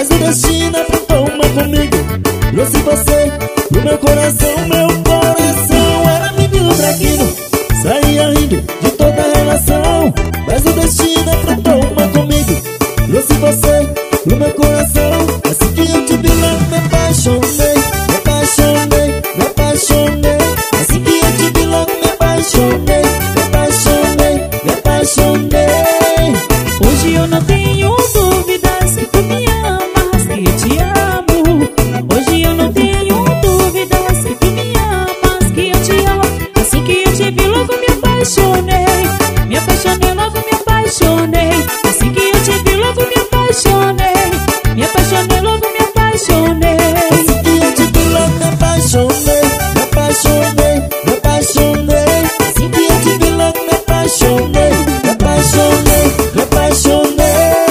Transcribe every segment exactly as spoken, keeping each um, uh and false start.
mas o destino aprontou uma comigo. Trouxe você no meu coração. Meu coração era menino traquino, saía rindo de toda a relação, mas o destino aprontou uma comigo. Trouxe você no meu coração. Assim que eu te vi logo me apaixonei, me apaixonei, me apaixonei. Assim que eu te vi logo me apaixonei, me apaixonei, me apaixonei. Hoje eu não tenho dúvidas que tu me amas, que eu te amo. Hoje eu não tenho dúvidas que tu me amas, que eu te amo. Assim que eu te vi logo me apaixonei, me apaixonei, logo me apaixonei. Assim que eu te vi logo me apaixonei, me apaixonei, logo me apaixonei. Assim que eu te vi logo me apaixonei, me apaixonei, me apaixonei. Assim que eu te vi logo me apaixonei, me apaixonei, me apaixonei.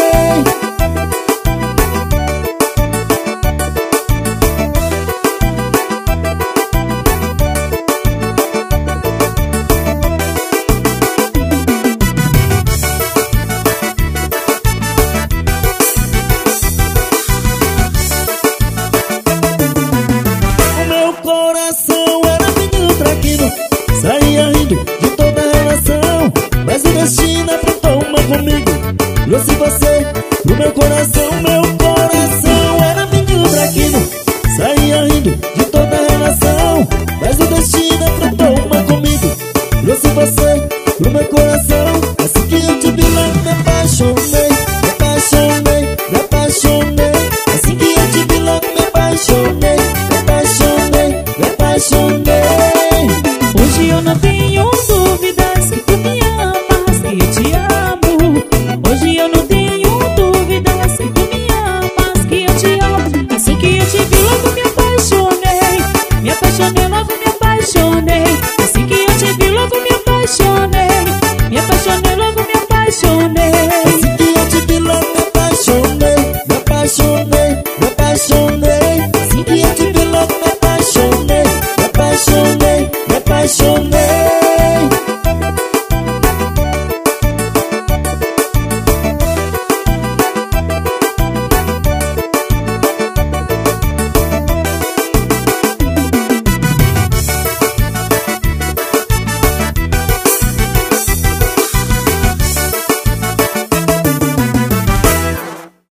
O meu coração era menino traquino, saía rindo de toda a relação, mas o destino aprontou uma comigo. Trouxe você no meu coração.